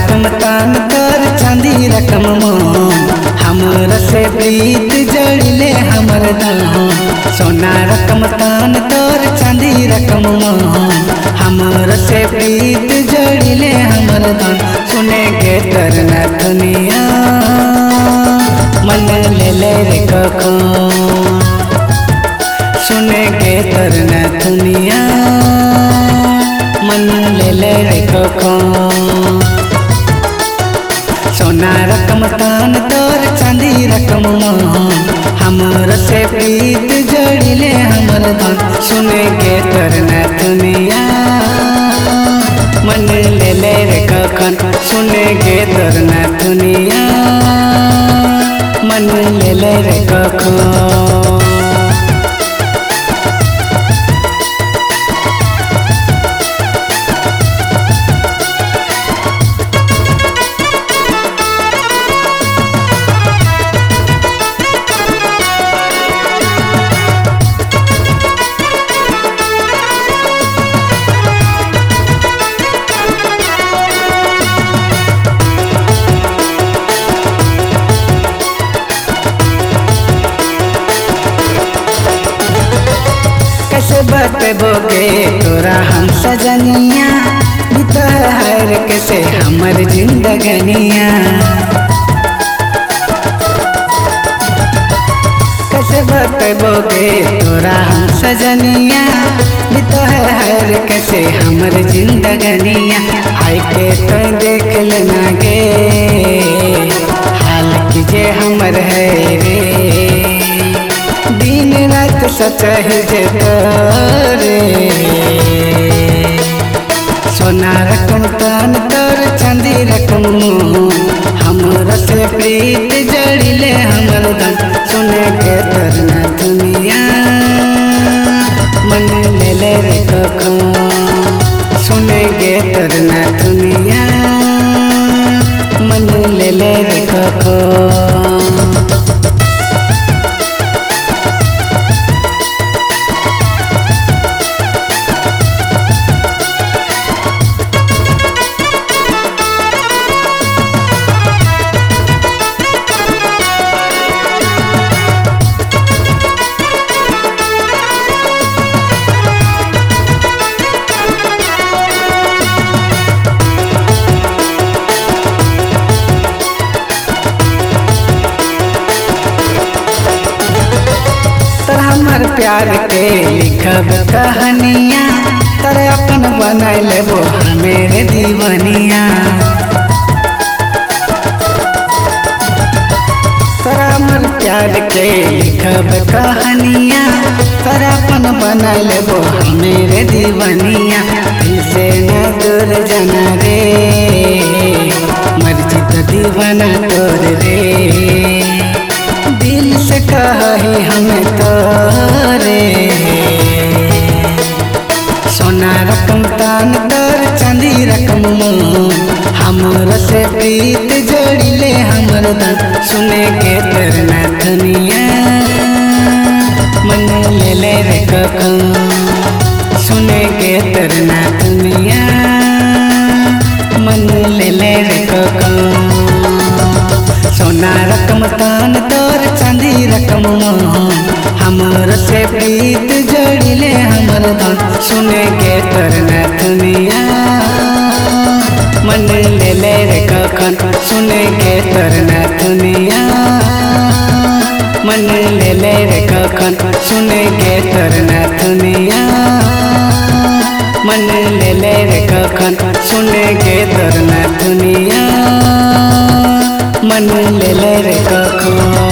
रकम तान कर चांदी रकम मोहन हमर से प्रीत जड़िले हमर दान। सोना रकम तान कर चांदी रकम मोहन हमर से प्रीत जड़िले हमर दान। सुने के तरना दुनिया मन ले ले रे कखन। सुने के तरना दुनिया मन ले ले रे कखन। सोना रकम तान तोर चांदी रकम मोहन हमर से प्रीत जड़िले हमर धन। सुने के तरना दुनिया मन ले ले रे कखन। सुने के तरना दुनिया मन ले ले रे कखन। कैसे बतबोगे तोरा हम सजनिया बितहर कैसे हमर जिंदगनिया। कैसे बतबोगे तोरा हम सजनिया बितहर कैसे हमर जिंदगनिया। आई के तो देख लेना गे हाल की जे हमर है रे। दिन रात सचहि जे तोरे सोना रकम तान तोर चांदी रकम मोहन हमर से प्रीत जड़िले हमर धन। सुने के तरना दुनिया मन ले ले रे कखन। सुने के तरना दुनिया मन ले ले रे कखन। हमर प्यार के लिखब कहानिया तेरे अपन बना लेबो मेरे दीवानिया। तेरा हमर प्यार के लिखब कहानिया तेरे अपन बना लेबो मेरे दीवानिया। दिल से न दूर जाना रे मर्जी तो दीवाना तोर रे। दिल से कही हमें तोरे सोना रकम तान तोर चांदी रकम मोहन हमर से प्रीत जड़िले हमर धन। सुने के तरना दुनिया मन ले ले रे कखन। सुने के तरना दुनिया मन ले ले रे कखन। सोना रकम तान तोर चांदी रकम मोहन हमर से प्रीत जड़िले हमर धन। सुने के तरना दुनिया मन ले ले रे कखन। सुने के तरना दुनिया मन ले ले रे कखन। सुने के तरना दुनिया मन ले ले रे कखन। सुने के तरना दुनिया मन ले ले रे कखन।